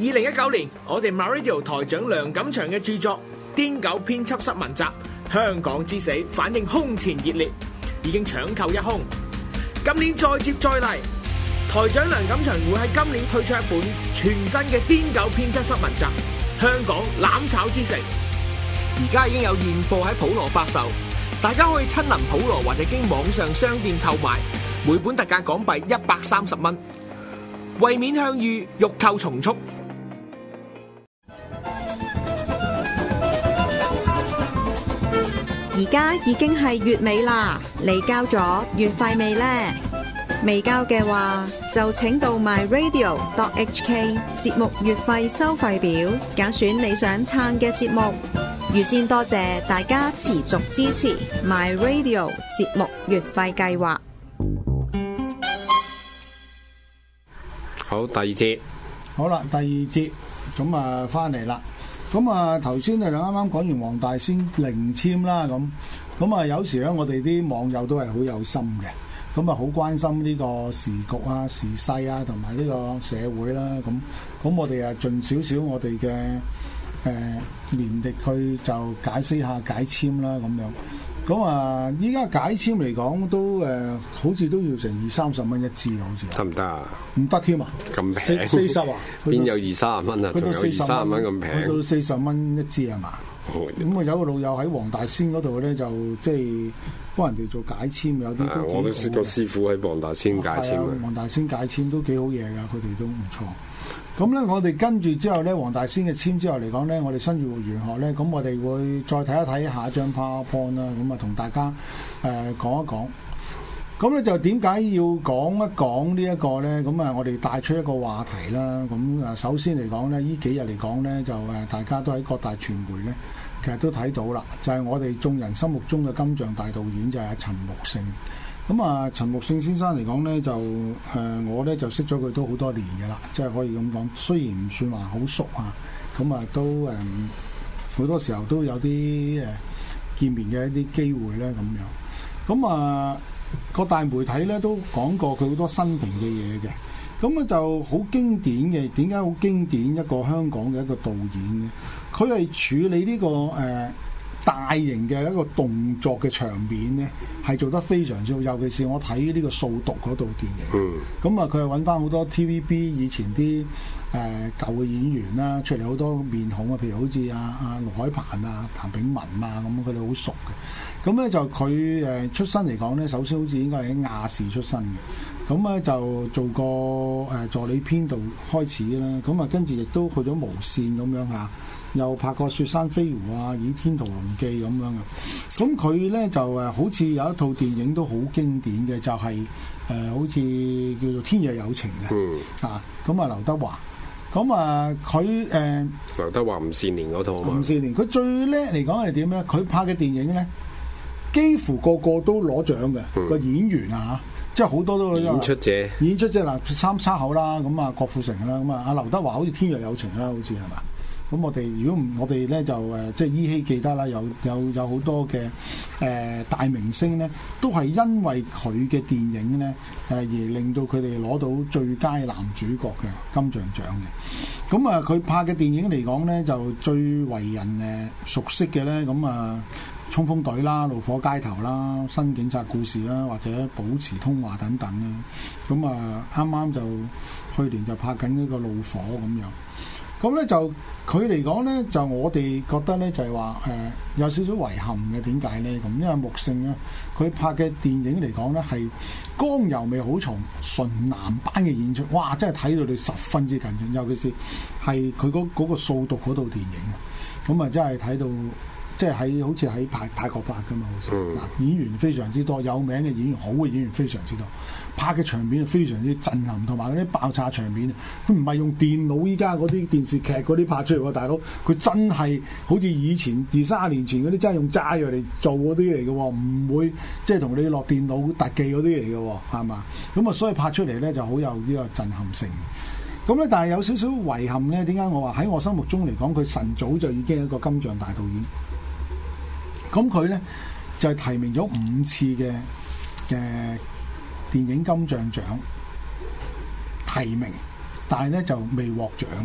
2019年，我哋 MyRadio 台長梁錦祥嘅著作《癲狗編輯室文集：香港之死》反應空前熱烈，已經搶購一空。今年再接再厲，台長梁錦祥會喺今年推出一本全新嘅《癲狗編輯室文集：香港攬炒之城》，而家已經有現貨喺普羅發售，大家可以親臨普羅或者經網上商店購買，每本特價港幣130蚊。為免向隅，欲購從速。 而家已經係月尾啦，你交咗月費未呢？未交嘅話，就請到 myradio.hk 節目月費收費表，揀選你想撐嘅節目。預先多謝大家持續支持 myradio 節目月費計劃。 好，第二節。 好啦，第二節咁啊，翻嚟啦。咁啊，頭先就啱啱講完黃大仙零簽啦，咁啊，有時咧，我哋啲網友都係好有心嘅，咁啊，好關心呢個時局啊、時勢啊，同埋呢個社會啦。咁我哋啊，盡少少我哋嘅年歷去就解釋下解簽啦，咁樣。咁啊，依家解簽嚟講都好似都要成20-30蚊一支，好似得唔得啊？ 唔得添啊！ 咁平 40啊？ 邊有20-30蚊啊？仲有20-30蚊咁平？ 去到40蚊一支係嘛？咁啊，有個老友喺黃大仙嗰度咧，就即係幫人哋做解簽，有啲我都識個師傅喺黃大仙解簽嘅。 黃大仙解簽都幾好嘢㗎，佢哋都唔錯。咁咧，我哋跟住之後咧，黃大仙嘅簽之後嚟講咧，我哋新月活玄學咧，咁我哋會再睇一睇下一張 PowerPoint 啦，咁啊同大家講一講。咁咧就點解要講一講呢一個咧？咁啊，我哋帶出一個話題啦。咁啊，首先嚟講咧，呢幾日嚟講咧，就大家都喺各大傳媒咧，其實都睇到啦，就係我哋眾人心目中嘅金像大導演就係陳木勝。咁啊，陳木勝先生嚟講咧，就我咧就識咗佢都好多年嘅啦，即係可以咁講。雖然唔算話好熟啊，咁啊都好多時候都有啲見面嘅一啲機會咧咁樣。咁啊，各大媒體咧都講過佢好多生平嘅嘢嘅。咁啊就好經典嘅，點解好經典一個香港嘅一個導演咧？佢係處理呢個大型嘅一個動作嘅場面咧，係做得非常之好。尤其是我睇呢個掃毒嗰套電影，咁啊佢係揾翻好多 TVB 以前啲舊嘅演員啦，出嚟好多面孔啊，譬如好似阿盧海鵬啊、譚炳文啊咁，佢哋好熟嘅。咁咧就佢出身嚟講咧，首先好似應該係喺亞視出身嘅，咁咧就做過助理編導開始啦，咁啊跟住亦都去咗無線咁樣嚇。又拍過《雪山飛狐》啊，《倚天屠龍記》咁樣嘅。咁佢咧就好似有一套電影都好經典嘅，就係、好似叫做《天若有情》嘅。咁啊，劉德華。咁啊，佢劉德華吳倩蓮嗰套啊嘛。吳倩蓮佢最叻嚟講係點咧？佢拍嘅電影咧，幾乎個個都攞獎嘅。個演員啊，即係好多都演出者嗱，三叉口啦，咁啊郭富城啦，咁啊阿劉德華好似《天若有情》啦，好似係嘛？咁我哋如果唔我哋咧就即係依稀記得啦，有好多嘅大明星咧，都係因為佢嘅電影咧而令到佢哋攞到最佳男主角嘅金像獎嘅。咁啊，佢拍嘅電影嚟講咧，就最為人熟悉嘅咧，咁啊衝鋒隊啦、怒火街頭啦、新警察故事啦，或者保持通話等等啦。咁啊，啱啱就去年就拍緊呢個怒火咁樣。咁咧就佢嚟講咧，就我哋覺得咧就係話有少少遺憾嘅。點解咧？咁因為木勝咧，佢拍嘅電影嚟講咧係剛柔味好重，純男班嘅演出，哇！真係睇到你十分之緊張，尤其是係佢嗰個掃毒嗰套電影，咁啊真係睇到。即係好似喺泰國拍㗎嘛，好似嗱演員非常之多，有名嘅演員，好嘅演員非常之多，拍嘅場面非常之震撼，同埋嗰啲爆炸場面，佢唔係用電腦依家嗰啲電視劇嗰啲拍出嚟喎，大佬佢真係好似以前20-30年前嗰啲真係用炸藥嚟做嗰啲嚟嘅喎，唔會即係同你落電腦特技嗰啲嚟嘅喎，係嘛？咁啊，所以拍出嚟咧就好有呢個震撼性。咁咧，但係有少少遺憾咧，點解我話喺我心目中嚟講，佢晨早就已經係一個金像大導演。咁佢咧就係提名咗5次嘅電影金像獎提名，但係咧就未獲獎嘅。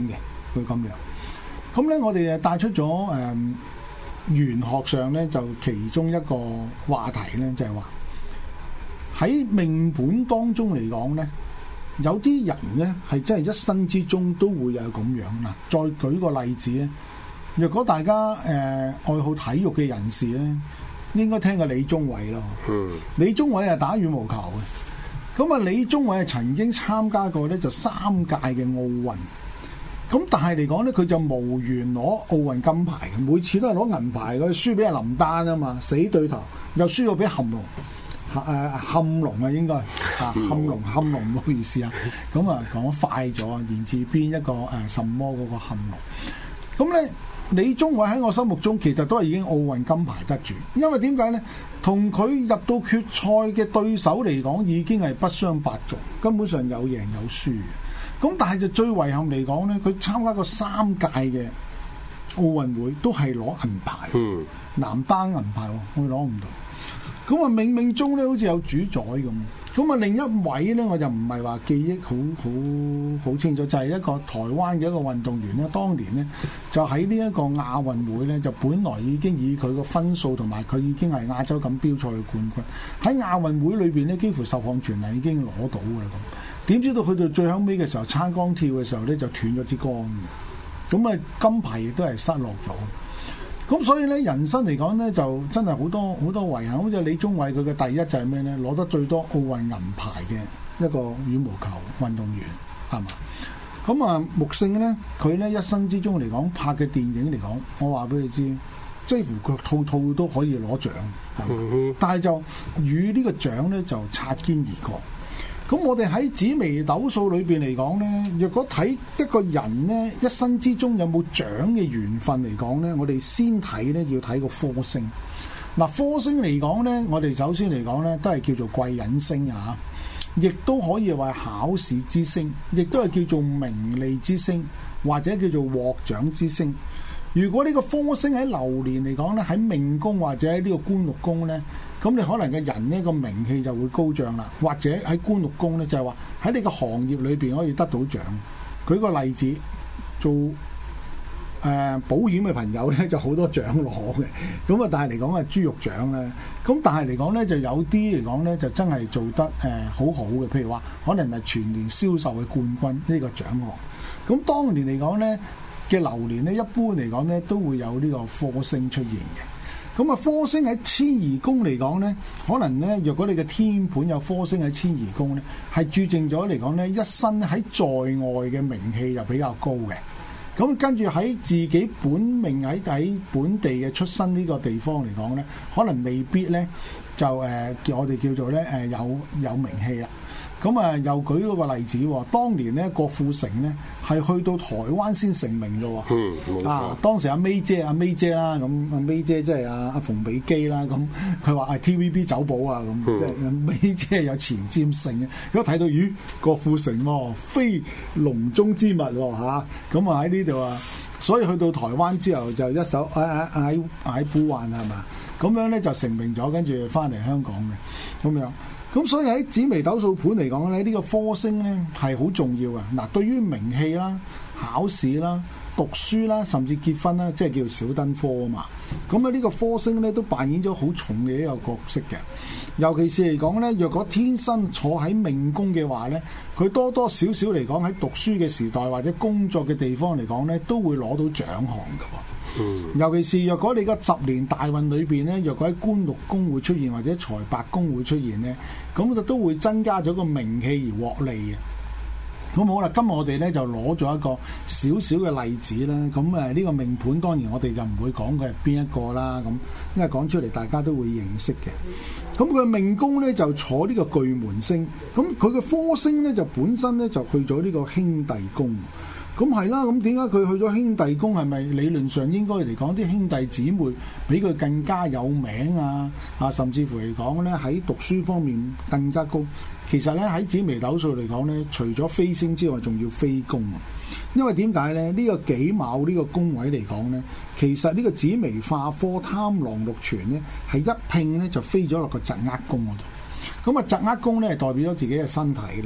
佢咁樣。咁咧，我哋帶出咗玄學上咧，就其中一個話題咧，就係話喺命盤當中嚟講咧，有啲人咧係真係一生之中都會有咁樣嗱。再舉個例子咧，若果大家愛好體育嘅人士咧，應該聽過李宗偉咯。李宗偉係打羽毛球嘅，咁啊李宗偉係曾經參加過咧就3屆嘅奧運。咁但係嚟講咧，佢就無緣攞奧運金牌嘅，每次都係攞銀牌。佢輸俾阿林丹啊嘛，死對頭，又輸咗俾冚龍，冚龍啊應該冚龍，唔好意思啊。咁啊講快咗，言字邊一個什麼嗰個冚龍。咁咧，李宗偉喺我心目中其實都係已經奧運金牌得主，因為點解咧？同佢入到決賽嘅對手嚟講，已經係不相伯仲，根本上有贏有輸。咁但係就最遺憾嚟講咧，佢參加過3屆嘅奧運會都係攞銀牌，男單銀牌喎，佢攞唔到。咁啊冥冥中咧好似有主宰咁。咁啊另一位咧我就唔係話記憶好清楚，就係一個台灣嘅一個運動員咧，當年咧就喺呢一個亞運會咧，就本來已經以佢個分數同埋佢已經係亞洲錦標賽嘅冠軍，喺亞運會裏邊咧幾乎十項全能已經攞到㗎啦咁。點知道去到最後尾嘅時候，撐桿跳嘅時候咧就斷咗支桿，咁啊金牌亦都係失落咗。咁所以咧人生嚟講咧就真係好多遺憾。好似李宗偉佢嘅第一就係咩咧？攞得最多奧運銀牌嘅一個羽毛球運動員係嘛？咁啊木勝咧佢咧一生之中嚟講拍嘅電影嚟講，我話俾你知，幾乎佢套套都可以攞獎係嘛？但係就與呢個獎咧就擦肩而過。咁我哋喺紫微斗數裏邊嚟講呢，若果睇一個人呢一生之中有冇獎嘅緣分嚟講呢，我哋先睇呢要睇個科星。嗱，科星嚟講呢，我哋首先嚟講呢都係叫做貴人星啊，亦都可以話考試之星，亦都係叫做名利之星，或者叫做獲獎之星。如果呢個科星喺流年嚟講呢，喺命宮或者喺呢個官祿宮呢，咁你可能嘅人呢個名氣就會高漲啦，或者喺官祿宮呢，就係話喺你個行業裏邊可以得到獎。舉個例子，做保險嘅朋友呢就好多獎攞嘅，咁啊但係嚟講係豬肉獎咧，咁但係嚟講呢，就有啲嚟講呢，就真係做得好好嘅，譬如話可能係全年銷售嘅冠軍呢個獎項。咁當年嚟講呢嘅流年呢，一般嚟講呢都會有呢個科星出現嘅。咁啊，科星喺遷移宮嚟講呢，可能呢，若果你嘅天盤有科星喺遷移宮呢，係注定咗嚟講呢，一生喺在外嘅名氣就比較高嘅。咁跟住喺自己本命喺本地嘅出生呢個地方嚟講呢，可能未必呢，就我哋叫做呢有名氣啦。咁啊，又舉嗰個例子喎，當年咧郭富城咧係去到台灣先成名嘅喎。 冇錯。 當時阿 May 姐啦，咁阿 May 姐即係阿馮比基啦，咁佢話TVB 走寶啊，咁即係 May 姐有前瞻性嘅。如果睇到咦郭富城喎，非籠中之物喎嚇，咁啊喺呢度啊，所以去到台灣之後就一手嗌補還係嘛，咁樣咧就成名咗，跟住翻嚟香港嘅咁樣。咁所以喺紫微斗數盤嚟講咧，呢個科星咧係好重要嘅。嗱，對於名氣啦、考試啦、讀書啦，甚至結婚啦，即係叫小登科啊嘛。咁啊，呢個科星咧都扮演咗好重嘅一個角色嘅。尤其是嚟講咧，若果天生坐喺命宮嘅話咧，佢多多少少嚟講喺讀書嘅時代或者工作嘅地方嚟講咧，都會攞到獎項嘅。尤其是若果你個10年大運裏邊咧，若果喺官祿宮會出現或者財帛宮會出現咧，咁就都會增加咗個名氣而獲利嘅。咁好啦，今日我哋咧就攞咗一個少少嘅例子啦。咁呢個命盤當然我哋就唔會講佢係邊一個啦。咁因為講出嚟大家都會認識嘅。咁佢命宮咧就坐呢個巨門星，咁佢嘅科星咧就本身咧就去咗呢個兄弟宮。咁係啦，咁點解佢去咗兄弟宮？係咪理論上應該嚟講啲兄弟姊妹比佢更加有名啊？甚至乎嚟講咧喺讀書方面更加高。其實咧喺紫微斗數嚟講咧，除咗飛星之外，仲要飛宮。因為點解咧？呢個己卯呢個宮位嚟講咧，其實呢個紫微化科貪狼祿存咧係一拼咧就飛咗落個疾厄宮嗰度。咁啊疾厄宮咧係代表咗自己嘅身體咧。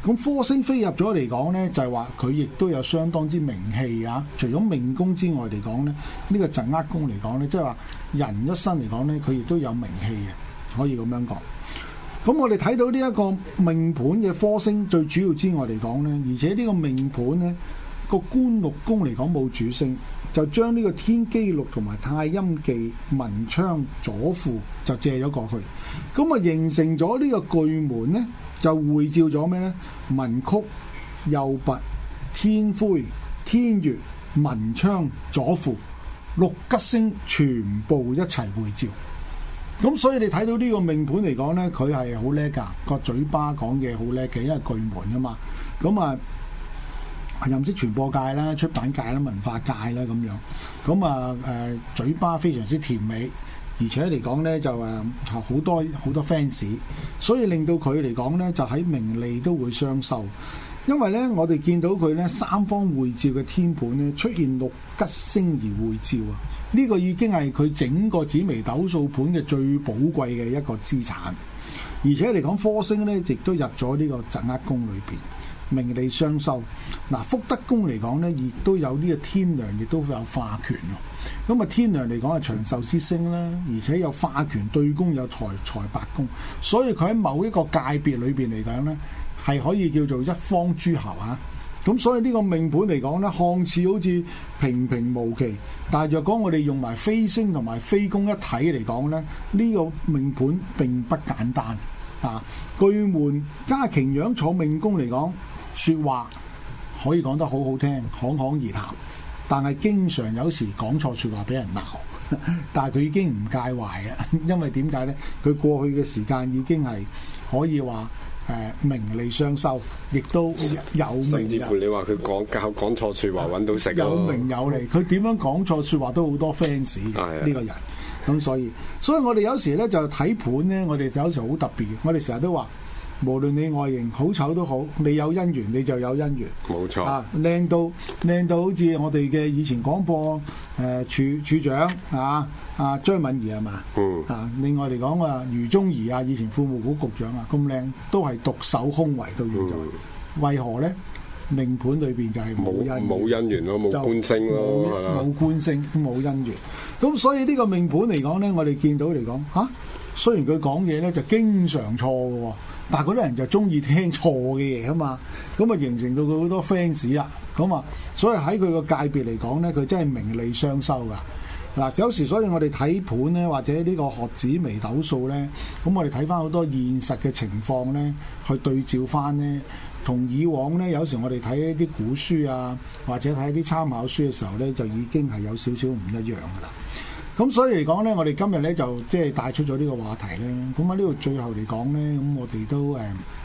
咁科星飛入咗嚟講咧，就係話佢亦都有相當之名氣啊！除咗命宮之外嚟講咧，呢個疾厄宮嚟講咧，即係話人一生嚟講咧，佢亦都有名氣嘅，可以咁樣講。咁我哋睇到呢一個命盤嘅科星最主要之外嚟講咧，而且呢個命盤咧個官祿宮嚟講冇主星，就將呢個天機祿同埋太陰忌文昌左輔就借咗過去，咁啊形成咗呢個巨門咧，就匯照咗咩咧？文曲、右弼、天魁、天月、文昌、左輔六吉星全部一齊匯照。咁所以你睇到呢個命盤嚟講咧，佢係好叻㗎，個嘴巴講嘢好叻嘅，因為巨門啊嘛。咁啊〜任職傳播界啦、出版界啦、文化界啦咁樣，咁啊嘴巴非常之甜美，而且嚟講咧就好多 fans， 所以令到佢嚟講咧就喺名利都會雙收，因為咧我哋見到佢咧三方會照嘅天盤咧出現六吉星而會照啊，呢個已經係佢整個紫微斗數盤嘅最寶貴嘅一個資產，而且嚟講科星咧亦都入咗呢個疾厄宮裏邊。名利雙收，嗱福德宮嚟講咧，亦都有呢個天梁，亦都有化權喎。咁啊，天梁嚟講係長壽之星啦，而且有化權對宮，有財帛宮，所以佢喺某一個界別裏邊嚟講咧，係可以叫做一方諸侯啊。咁所以呢個命盤嚟講咧，看似好似平平無奇，但係若果我哋用埋飛星同埋飛宮一體嚟講咧，呢個命盤並不簡單啊。巨門加擎羊坐命宮嚟講，說話可以講得好好聽，侃侃而談，但係經常有時講錯說話俾人鬧，但係佢已經唔介懷嘅，因為點解呢？佢過去嘅時間已經係可以話名利雙收，亦都有名。 甚至乎你話佢講錯說話揾到食， 有名有利，佢點樣講錯說話都好多 fans 呢個人。咁所以我哋有時咧就睇盤咧，我哋有時好特別嘅。我哋成日都話，無論你外形好醜都好，你有姻緣你就有姻緣。 冇錯啊， 靚到好似我哋嘅以前廣播處長啊張敏儀係嘛？另外嚟講啊，余宗儀啊，以前庫務局局長啊，咁靚都係獨守空圍到現在。為何咧？命盤裏邊就係冇姻緣咯，冇官星咯， 冇官星冇姻緣。咁所以呢個命盤嚟講咧，我哋見到嚟講雖然佢講嘢咧就經常錯嘅，但係嗰啲人就中意聽錯嘅嘢啊嘛。咁啊形成到佢好多 fans 啊。咁啊，所以喺佢個界別嚟講咧，佢真係名利雙收噶。嗱，有時所以我哋睇盤咧，或者呢個學紫微斗數咧，咁我哋睇翻好多現實嘅情況咧，去對照翻咧。同以往咧，有時我哋睇一啲古書啊，或者睇一啲參考書嘅時候咧，就已經係有少少唔一樣噶啦。咁所以嚟講咧，我哋今日咧就即係帶出咗呢個話題咧。咁喺呢度最後嚟講咧，咁我哋都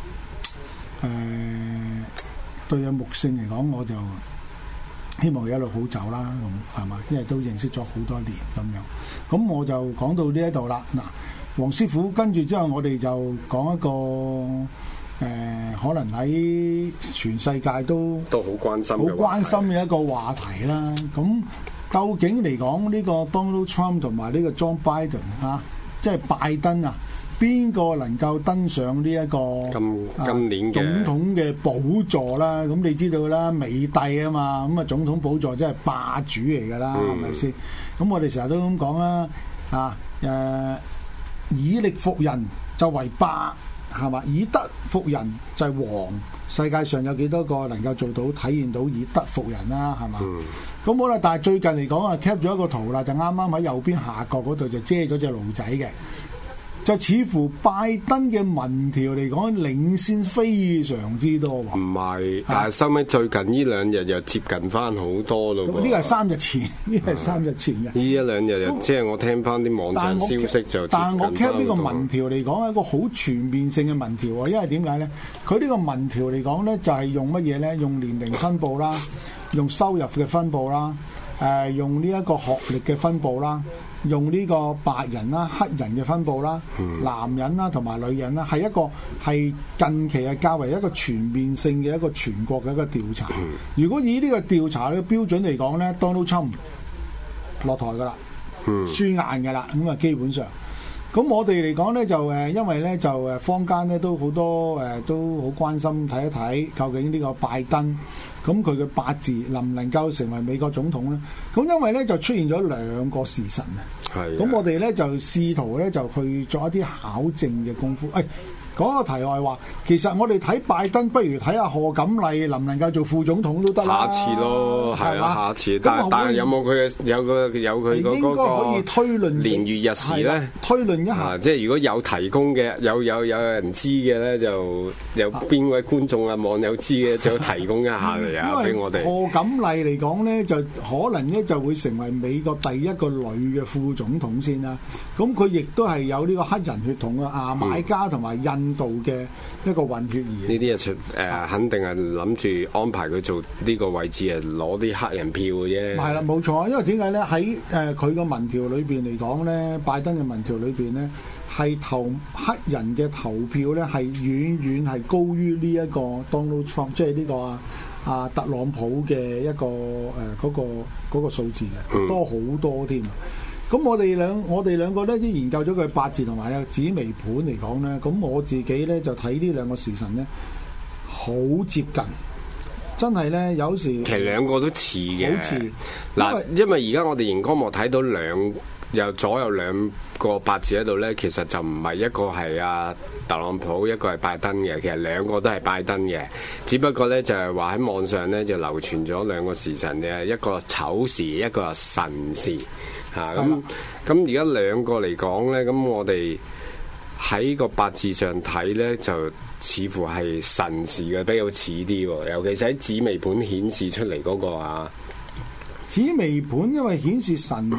對阿木星嚟講，我就希望佢一路好走啦，咁係嘛？因為都認識咗好多年咁樣。咁我就講到呢一度啦。嗱，黃師傅跟住之後，我哋就講一個。可能喺全世界都好關心嘅一個話題啦。咁究竟嚟講呢個 Donald Trump 同埋呢個 John Biden 即係拜登啊，邊個能夠登上呢一個今年總統嘅寶座啦？咁你知道啦，美帝啊嘛，咁啊總統寶座真係霸主嚟㗎啦，係咪先？咁我哋成日都咁講啦，以力服人就為霸。係嘛？以德服人就係王。世界上有幾多個能夠做到體現到以德服人啦？係嘛？咁好啦，但係最近嚟講啊 ，cap 咗一個圖啦，就啱啱喺右邊下角嗰度就遮咗隻驢仔嘅，就似乎拜登嘅民調嚟講領先非常之多喎。 唔係，但係收尾最近呢兩日又接近翻好多咯。 呢個係3日前，呢個係3日前嘅。 呢一兩日又即係我聽翻啲網上消息就接近翻好多。但係我 cap 呢個民調嚟講係一個好全面性嘅民調喎，因為點解咧？佢呢個民調嚟講咧就係用乜嘢咧？用年齡分佈啦，用收入嘅分佈啦，用呢一個學歷嘅分佈啦。用呢個白人啦、黑人嘅分佈啦、男人啦同埋女人啦，係近期係較為一個全面性嘅一個全國嘅一個調查。如果以呢個調查嘅標準嚟講咧 ，Donald Trump 落台噶啦，輸硬噶啦，咁啊基本上。 咁我哋嚟講咧就因為咧就坊間咧都好多都好關心睇一睇究竟呢個拜登咁佢嘅八字能唔能夠成為美國總統咧？咁因為咧就出現咗兩個時辰啊，咁我哋咧就試圖咧就去做一啲考證嘅功夫。講個題外話，其實我哋睇拜登，不如睇下賀錦麗能唔能夠做副總統都得啦。 下次咯，係啦，下次。但係有冇佢嘅有佢嗰應該可以推論年月日時咧？ 推論一下， 即係如果有提供嘅，有人知嘅咧，就有邊位觀眾啊網友知嘅，就提供一下嚟啊，俾我哋。 賀錦麗嚟講咧，就可能咧就會成為美國第一個女嘅副總統先啦。咁佢亦都係有呢個黑人血統啊，牙買加同埋印度嘅一個混血兒。 呢啲肯定係諗住安排佢做呢個位置，係攞啲黑人票嘅啫。 係啦，冇錯，因為點解咧？喺佢個民調裏邊嚟講咧，拜登嘅民調裏邊咧，係投黑人嘅投票咧，係遠遠係高於呢一個 Donald Trump， 即係呢個特朗普嘅一個嗰個數字嘅，多好多添。咁我哋兩個咧，啲研究咗佢八字同埋有紫微盤嚟講咧，咁我自己咧就睇呢兩個時辰咧，好接近，真係咧有時其實兩個都似嘅， 好似嗱，因為而家我哋熒光幕睇到有左右兩個八字喺度咧，其實就唔係一個係特朗普，一個係拜登嘅，其實兩個都係拜登嘅，只不過咧就係話喺網上咧就流傳咗兩個時辰嘅，一個丑時，一個係辰時。咁而家兩個嚟講咧，咁我哋喺個八字上睇咧，就似乎係辰時嘅比較似啲喎，尤其是喺紫微盤顯示出嚟嗰個啊。 紫微盤因為顯示辰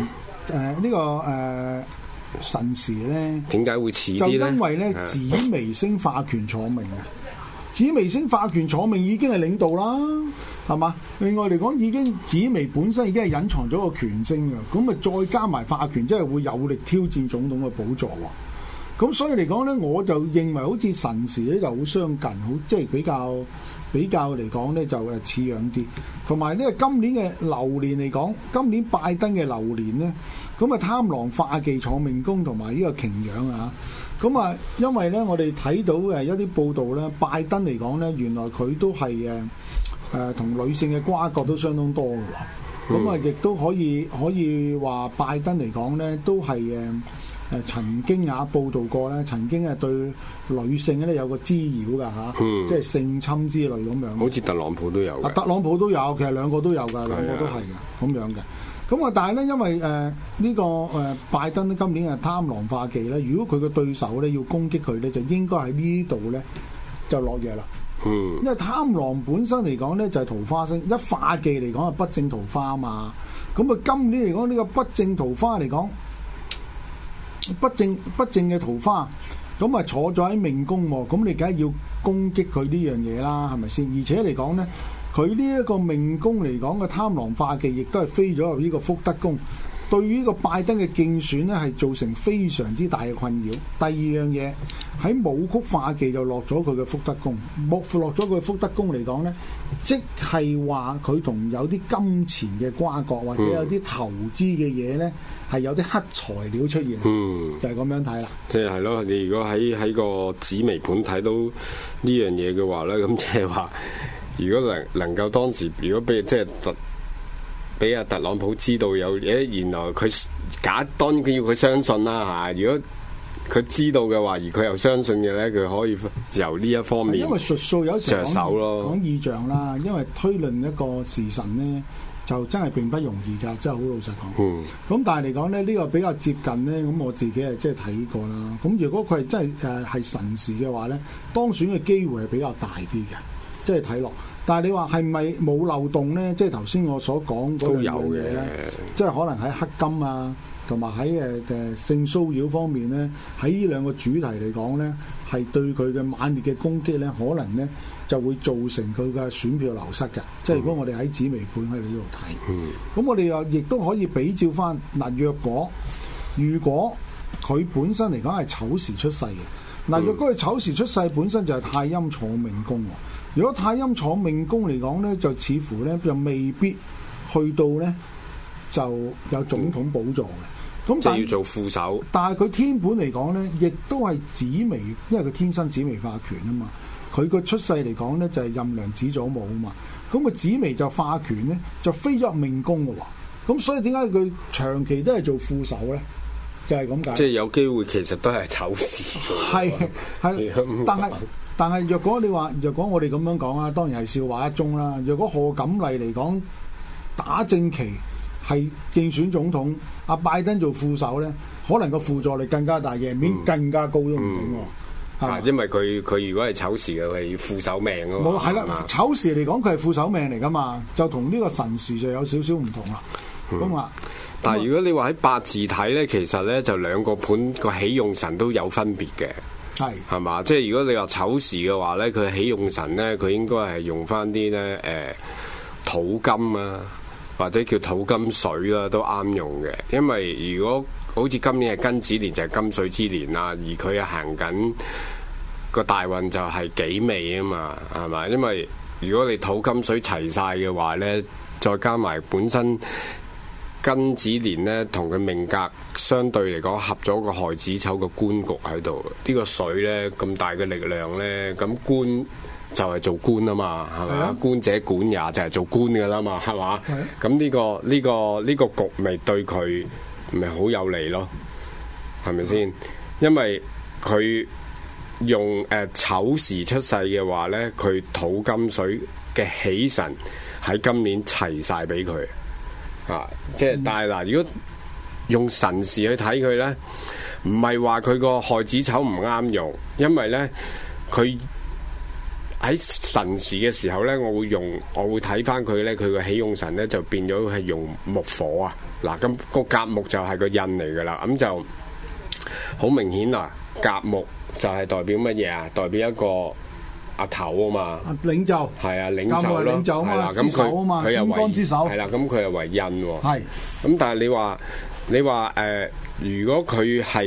時咧， 點解會似啲咧？ 就因為咧紫微星化權坐命啊！紫微星化權坐命已經係領導啦，係嘛？另外嚟講，已經紫微本身已經係隱藏咗個權星嘅，咁咪再加埋化權，即係會有力挑戰總統嘅寶座喎。咁所以嚟講咧，我就認為好似辰時咧就好相近，好即係比較嚟講咧就似樣啲。同埋呢今年嘅流年嚟講，今年拜登嘅流年咧，咁啊貪狼化忌坐命宮同埋呢個擎羊啊。咁啊，因為咧，我哋睇到一啲報道咧，拜登嚟講咧，原來佢都係同女性嘅瓜葛都相當多嘅喎。咁啊，亦都可以話拜登嚟講咧，都係曾經報道過咧，曾經係對女性咧有個滋擾㗎嚇，即係性侵之類咁樣。 好似特朗普都有。 特朗普都有，其實兩個都有㗎，兩個都係㗎，咁樣嘅。咁啊，但係咧，因為呢個拜登咧今年係貪狼化忌咧，如果佢嘅對手咧要攻擊佢咧，就應該喺呢度咧就落藥啦。因為貪狼本身嚟講咧就係桃花星，一化忌嚟講係不正桃花啊嘛。咁啊，今年嚟講呢個不正桃花嚟講，不正嘅桃花，咁啊坐咗喺命宮喎，咁你梗係要攻擊佢呢樣嘢啦，係咪先？而且嚟講咧，佢呢一個命宮嚟講嘅貪狼化忌，亦都係飛咗入呢個福德宮，對於呢個拜登嘅競選咧係造成非常之大嘅困擾。第二樣嘢喺武曲化忌就落咗佢嘅福德宮，落咗佢福德宮嚟講咧，即係話佢同有啲金錢嘅瓜葛，或者有啲投資嘅嘢咧係有啲黑材料出現，就係咁樣睇啦。 即係咯，你如果喺個紫微盤睇到呢樣嘢嘅話咧，咁即係話。如果能夠當時，如果俾阿特朗普知道有原來佢當然佢要佢相信啦嚇。如果佢知道嘅話，而佢又相信嘅咧，佢可以由呢一方面因為術數有時着手咯， 講意象啦。因為推論一個時辰咧，就真係並不容易㗎，真係好老實講。咁但係嚟講咧，呢個比較接近咧，咁我自己係即係睇過啦。咁如果佢係真係係辰時嘅話咧，當選嘅機會係比較大啲嘅。即係睇落，但係你話係咪冇漏洞咧？即係頭先我所講嗰樣嘢咧，即係可能喺黑金啊，同埋喺性騷擾方面咧，喺呢兩個主題嚟講咧，係對佢嘅猛烈嘅攻擊咧，可能咧就會造成佢嘅選票流失嘅。即係如果我哋喺紫微盤喺呢度睇，咁我哋又亦都可以比照翻嗱，如果佢本身嚟講係丑時出世嘅，嗱，若果佢丑時出世本身就係太陰坐命宮喎。如果太陰坐命宮嚟講咧，就似乎咧就未必去到咧就有總統寶座嘅。 咁即係要做副手。 但係佢天本嚟講咧，亦都係紫微，因為佢天生紫微化權啊嘛。佢個出世嚟講咧就係任良子祖母啊嘛。咁個紫微就化權咧，就飛咗入命宮嘅喎。咁所以點解佢長期都係做副手咧？就係咁解。 即係有機會其實都係丑時。 係，但係若果我哋咁樣講啊，當然係笑話一宗啦。若果賀錦麗嚟講打正旗係競選總統，阿拜登做副手咧，可能個輔助力更加大，贏面更加高都唔定喎。 因為佢如果係丑時嘅，係副手命啊嘛。 冇係啦，丑時嚟講佢係副手命嚟噶嘛，就同呢個辰時就有少少唔同啦。咁啊。 但係如果你話喺八字睇咧，其實咧就兩個盤個喜用神都有分別嘅，係嘛？即係如果你話丑時嘅話咧，佢喜用神咧，佢應該係用翻啲咧土金啊，或者叫土金水啦，都啱用嘅。因為如果好似今年係庚子年，就係金水之年啦，而佢行緊個大運就係己未啊嘛，係嘛？因為如果你土金水齊晒嘅話咧，再加埋本身庚子年咧，同佢命格相對嚟講合咗個亥子丑個官局喺度。呢個水咧咁大嘅力量咧，咁官就係做官啊嘛，係咪啊？官者管也，就係做官噶啦嘛，係嘛？咁呢個局咪對佢咪好有利咯，係咪先？因為佢用丑時出世嘅話咧，佢土金水嘅喜神喺今年齊晒俾佢。即係但係嗱，如果用辰時去睇佢咧，唔係話佢個亥子丑唔啱用，因為咧佢喺辰時嘅時候咧，我會睇翻佢咧，佢個喜用神咧就變咗係用木火啊。嗱，咁個甲木就係個印嚟噶啦，咁就好明顯啦。甲木就係代表乜嘢啊？代表一個阿頭啊嘛，領袖係啊，領袖咯，係啦，咁佢又為之首，係啦，咁佢又為印喎，係。咁但係你話如果佢係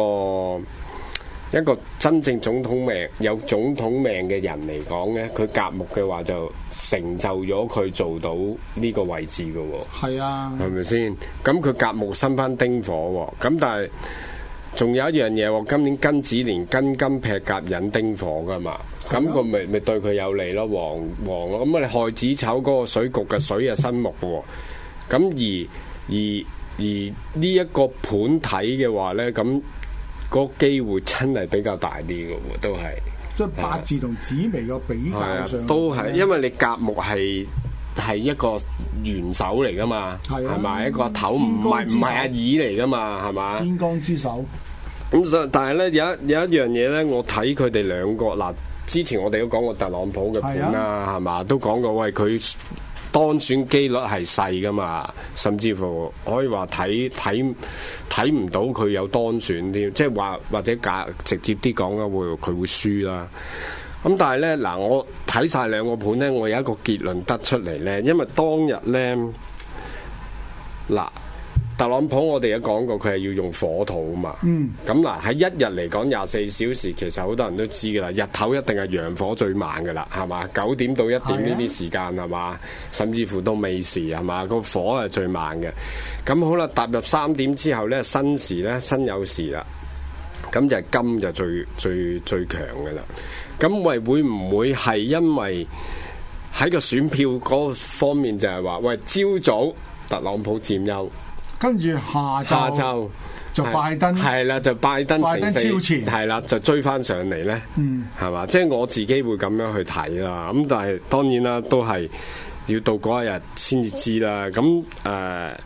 一個真正總統命有總統命嘅人嚟講咧，佢甲木嘅話就成就咗佢做到呢個位置嘅喎，係啊，係咪先？咁佢甲木生翻丁火喎，咁但係仲有一樣嘢喎，今年庚子年庚金劈甲引丁火噶嘛。咁佢咪對佢有利咯，旺咯。咁你亥子丑嗰個水局嘅水係生木嘅喎。咁而呢一個盤睇嘅話咧，咁嗰個機會真係比較大啲嘅喎，都係。即係八字同紫微嘅比較上，都係因為你甲木係一個元首嚟噶嘛，係咪一個頭唔係阿耳嚟噶嘛，係嘛？天干之首。咁但係咧有一樣嘢咧，我睇佢哋兩個嗱。之前我哋都講過特朗普嘅盤啦，係嘛？都講過喂，佢當選機率係細噶嘛，甚至乎可以話睇唔到佢有當選添，即係話或者直接啲講啦，佢會輸啦。咁但係咧嗱，我睇晒兩個盤咧，我有一個結論得出嚟咧，因為當日咧嗱。特朗普我哋有講過，佢係要用火土啊嘛。咁嗱喺一日嚟講24小時，其實好多人都知噶啦。日頭一定係陽火最猛噶啦，係嘛？9點到1點呢啲時間係嘛？甚至乎到未時係嘛？個火係最猛嘅。咁好啦，踏入3點之後咧，申時咧，申酉時啦，咁就係金就最強噶啦。咁會唔會係因為喺個選票嗰方面就係話，喂，朝早特朗普佔優？跟住下晝就拜登，係啦，就拜登超前，係啦，就追翻上嚟咧，係嘛？即係我自己會咁樣去睇啦。咁但係當然啦，都係要到嗰一日先至知啦。咁而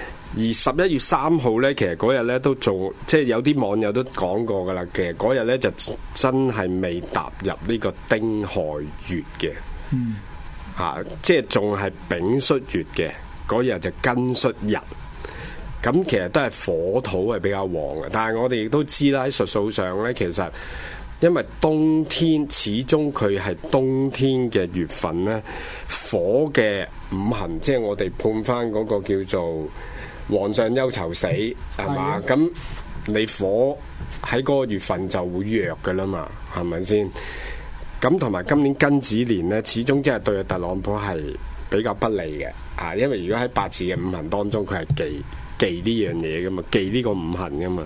11月3號咧，其實嗰日咧都仲即係有啲網友都講過噶啦。其實嗰日咧就真係未踏入呢個丁亥月嘅，即係仲係丙戌月嘅嗰日就庚戌日。咁其實都係火土係比較旺嘅，但係我哋亦都知啦，喺術數上咧，其實因為冬天始終佢係冬天嘅月份咧，火嘅五行即係我哋判翻嗰個叫做皇上憂愁死係嘛？咁你火喺嗰個月份就會弱㗎啦嘛，係咪先？咁同埋今年庚子年咧，始終即係對特朗普係比較不利嘅，因為如果喺八字嘅五行當中，佢係忌忌呢樣嘢噶嘛，忌呢個五行噶嘛。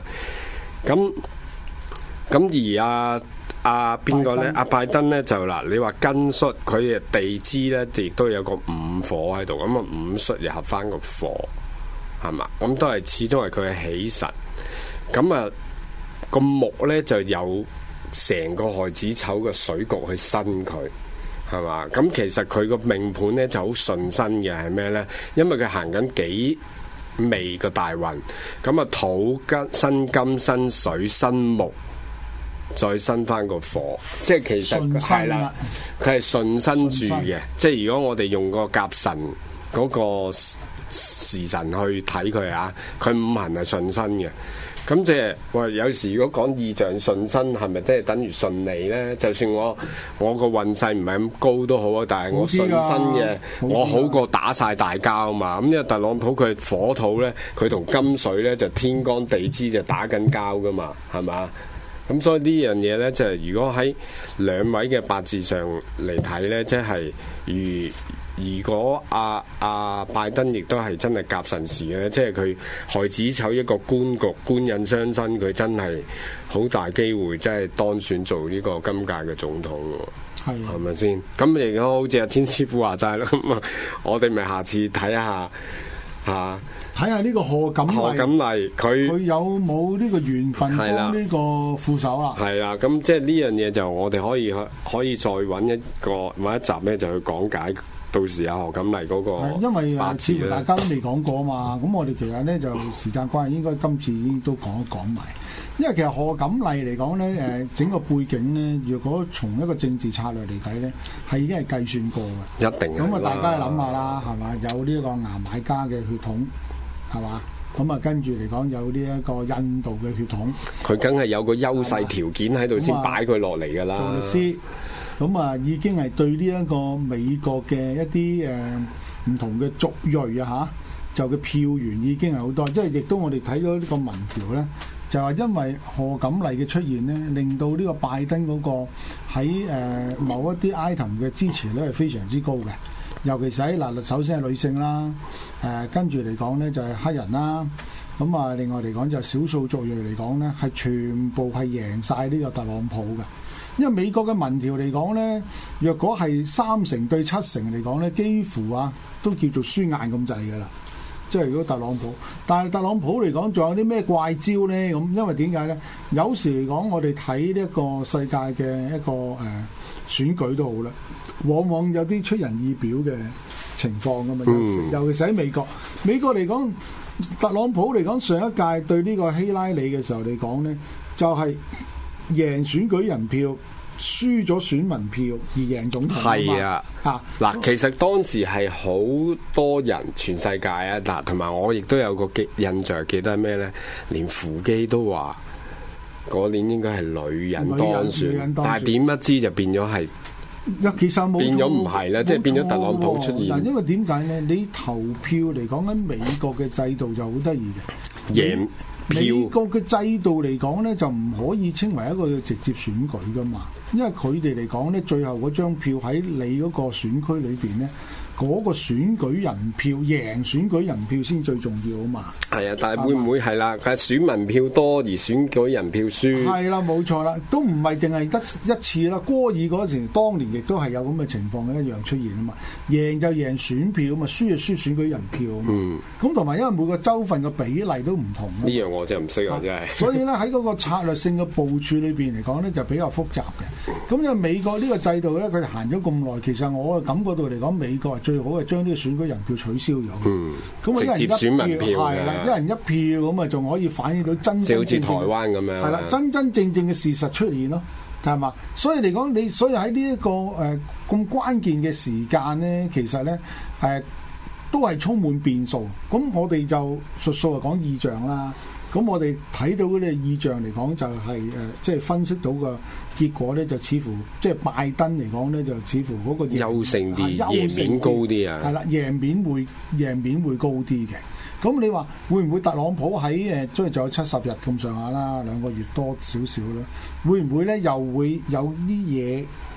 咁而邊個咧？阿拜登咧就嗱，你話根戌佢嘅地支咧，亦都有個午火喺度，咁啊午戌又合翻個火，係嘛？咁都係始終係佢嘅喜神。咁啊個木咧就有成個亥子丑嘅水局去生佢，係嘛？咁其實佢個命盤咧就好順身嘅，係咩咧？因為佢行緊幾未個大運，咁啊土生金生水生木。再生翻個火，即係其實係啦，佢係順身住嘅。即係如果我哋用個甲辰嗰個時辰去睇佢啊，佢五行係順身嘅。咁即係話有時如果講意象順身，係咪即係等於順利咧？就算我個運勢唔係咁高都好啊，但係我順身嘅，我好過打晒大交啊嘛。咁因為特朗普佢火土咧，佢同金水咧就天干地支就打緊交噶嘛，係嘛？咁所以呢樣嘢呢，就係如果喺兩位嘅八字上嚟睇呢，即係如果阿拜登亦都係真係甲辰時嘅，即係佢亥子丑一個官局官印相生，佢真係好大機會真係當選做呢個今屆嘅總統喎，係咪先？咁亦都好似阿天師傅話齋啦，咁啊，我哋咪下次睇下睇下呢個賀錦麗佢有冇呢個緣分幫呢個副手啦？ 係啦，咁即係呢樣嘢就我哋可以再揾一集咧，就去講解到時阿賀錦麗嗰個。 因為似乎大家都未講過啊嘛，咁我哋其實咧就時間關係，應該今次已經都講一講埋。因為其實賀錦麗嚟講咧，整個背景咧，如果從一個政治策略嚟睇咧，係已經係計算過嘅。 一定咁啊，大家諗下啦，係嘛？有呢一個牙買加嘅血統。係嘛？咁啊，跟住嚟講有呢一個印度嘅血統， 佢梗係有個優勢條件喺度先擺佢落嚟㗎啦。做律師， 咁啊已經係對呢一個美國嘅一啲唔同嘅族裔啊嚇，就嘅票源已經係好多。即係亦都我哋睇咗呢個民調咧，就話因為賀錦麗嘅出現咧，令到呢個拜登嗰個喺某一啲 item 嘅支持率係非常之高嘅。尤其是喺嗱，首先係女性啦，跟住嚟講咧就係黑人啦，咁啊另外嚟講就係少數族裔嚟講咧，係全部係贏晒呢個特朗普嘅。因為美國嘅民調嚟講咧，若果係3成對7成嚟講咧，幾乎都叫做輸硬咁滯㗎啦。即係如果特朗普，但係特朗普嚟講仲有啲咩怪招咧？咁因為點解咧？有時嚟講，我哋睇呢一個世界嘅一個選舉都好啦。往往有啲出人意表嘅情況㗎嘛，尤其是喺美國。美國嚟講，特朗普嚟講，上一屆對呢個希拉里嘅時候嚟講呢，就係贏選舉人票，輸咗選民票而贏總統。 係啊，嗱，其實當時係好多人全世界啊，嗱，同埋我亦都有個印象記得係咩呢？連扶基都話嗰年應該係女人當選，但係點不知就變咗係。 其實冇變咗唔係啦，即係變咗特朗普出現。 嗱，因為點解咧？你投票嚟講緊美國嘅制度就好得意嘅， 贏票。 美國嘅制度嚟講咧，就唔可以稱為一個直接選舉噶嘛，因為佢哋嚟講咧，最後嗰張票喺你嗰個選區裏邊咧。嗰個選舉人票贏選舉人票先最重要啊嘛。係啊，但係會唔會係啦？係選民票多而選舉人票輸。 係啦，冇錯啦，都唔係淨係得一次啦。戈爾嗰時當年亦都係有咁嘅情況一樣出現啊嘛。贏就贏選票啊嘛，輸就輸選舉人票啊嘛。咁同埋因為每個州份嘅比例都唔同。呢樣我真係唔識啊，真係。 所以咧喺嗰個策略性嘅部署裏邊嚟講咧，就比較複雜嘅。咁因為美國呢個制度咧，佢哋行咗咁耐，其實我嘅感覺到嚟講，美國係最好係將呢個選舉人票取消咗。咁直接選民票係啦，一人一票咁啊，仲可以反映到真真正正。 好似台灣咁樣。 係啦，真真正正嘅事實出現咯，係嘛？所以嚟講，所以喺呢一個咁關鍵嘅時間咧，其實咧都係充滿變數。咁我哋就術數係講意象啦。咁我哋睇到嗰啲意象嚟講，就係即係分析到個結果咧，就似乎即係拜登嚟講咧，就似乎嗰個優勝啲，贏面高啲啊！ 係啦，贏面會高啲嘅。咁你話會唔會特朗普喺即係仲有70日咁上下啦，2個月多少少啦？會唔會咧又會有啲嘢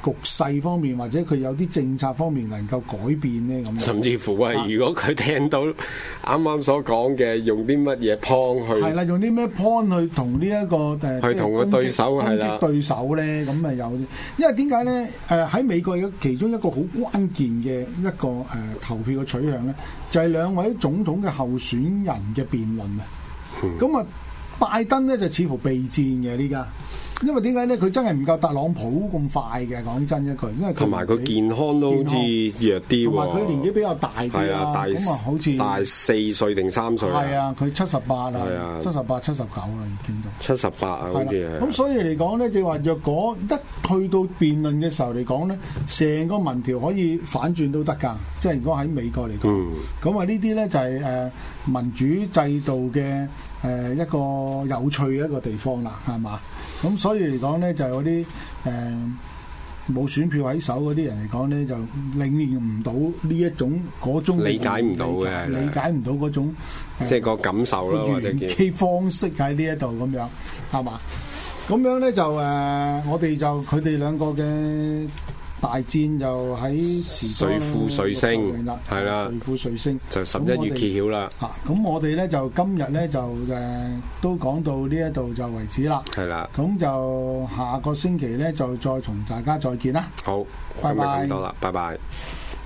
局勢方面，或者佢有啲政策方面能夠改變咧咁。 甚至乎係，如果佢聽到啱啱所講嘅，用啲乜嘢 point 去係啦，用啲咩 point 去同呢一個去同個對手係啦， 對手咧咁啊有，因為點解咧？喺美國有其中一個好關鍵嘅一個投票嘅取向咧，就係兩位總統嘅候選人嘅辯論啊。咁啊，拜登咧就似乎備戰嘅呢家。因為點解咧？佢真係唔夠特朗普咁快嘅，講真一句。因為同埋佢健康都好似弱啲喎。同埋佢年紀比較大啲啦，咁啊好似大4歲定3歲。 係啊，佢78啦，78、79啦已經都。 78啊，好似係。 咁所以嚟講咧，你話若果一去到辯論嘅時候嚟講咧，成個民調可以反轉都得㗎。即係如果喺美國嚟講，咁啊呢啲咧就係民主制度嘅一個有趣嘅一個地方啦，係嘛？咁所以嚟講咧，就係嗰啲冇選票喺手嗰啲人嚟講咧，就領會唔到呢一種嗰種理解唔到嘅， 理解唔到嗰種即係個感受啦，或者嘅方式喺呢一度咁樣，係嘛？咁樣咧就我哋就佢哋兩個嘅大戰就喺誰負誰勝係啦， 誰負誰勝就11月揭曉啦。 咁我哋咧就今日咧就都講到呢一度就為止啦。係啦，咁就下個星期咧就再同大家再見啦。 好， 拜拜。 咁多啦，拜拜。